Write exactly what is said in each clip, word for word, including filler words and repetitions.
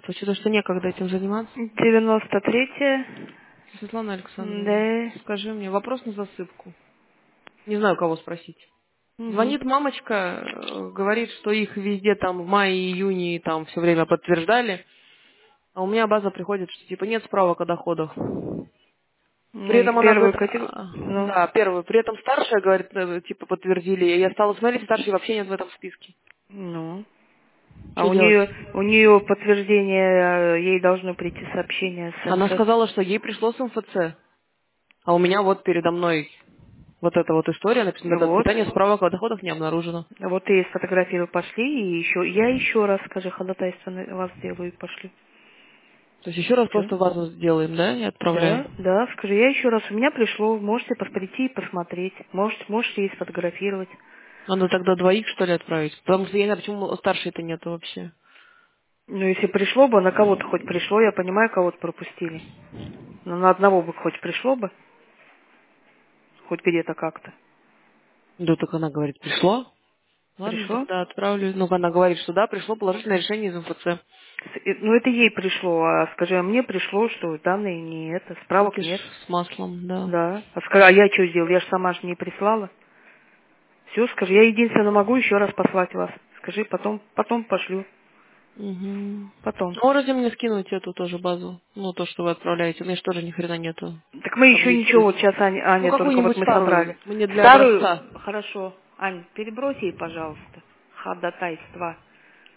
Что-то, что некогда этим заниматься. девяносто третье. Светлана Александровна, Да. скажи мне, вопрос на засыпку. Не знаю, кого спросить. Угу. Звонит мамочка, э, говорит, что их везде там в мае, июне там все время подтверждали, а у меня база приходит, что типа нет справок о доходах. Ну, При их этом она первую говорит, категорию. а, Ну, да, первую, при этом старшая, говорит, э, типа подтвердили, и я стала смотреть, старшей вообще нет в этом списке. ну. А Что у делать? нее у нее подтверждение, э, ей должно прийти сообщение с Она МФЦ. сказала, что ей пришло с МФЦ, а у меня вот передо мной вот эта вот история, написано, Ну до вот. свидания, справок о доходах не обнаружено. Вот ты сфотографируй, пошли, и еще я еще раз, скажи, ходатайство на вас сделаю и пошли. То есть еще раз Все. просто базу сделаем, да, и отправляем. Да, да, скажи, я еще раз, у меня пришло, можете пос- прийти и посмотреть, можете, можете и сфотографировать. Надо тогда двоих, что ли, отправить? Потому что я не знаю, почему старшей-то нету вообще. Ну, если пришло бы, на кого-то хоть пришло, я понимаю, кого-то пропустили. Но на одного бы хоть пришло бы, хоть где-то как-то. Да, так она говорит, пришло? Ладно, Пришло? тогда отправлю. Ну, она говорит, что да, пришло положительное решение из МФЦ. С- э, Ну, это ей пришло, а скажи, а мне пришло, что данные не это, справок Кукиш нет. с маслом, да. Да. А скажи, а я что сделал? Я же сама же не прислала. Все, скажи, я единственно могу еще раз послать вас. Скажи, потом, потом пошлю. Угу. Потом. Можете мне скинуть эту тоже базу? Ну, то, что вы отправляете. У меня же тоже ни хрена нету Так мы еще ничего, вот таблицы. сейчас Аня, Ну, Аня только вот какую-нибудь мы старую. собрали. Мне для Старую, образца. хорошо. Ань, перебрось ей, пожалуйста, ходатайство.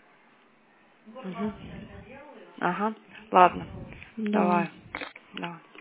Угу. Ага, ладно, Давай. давай, давай.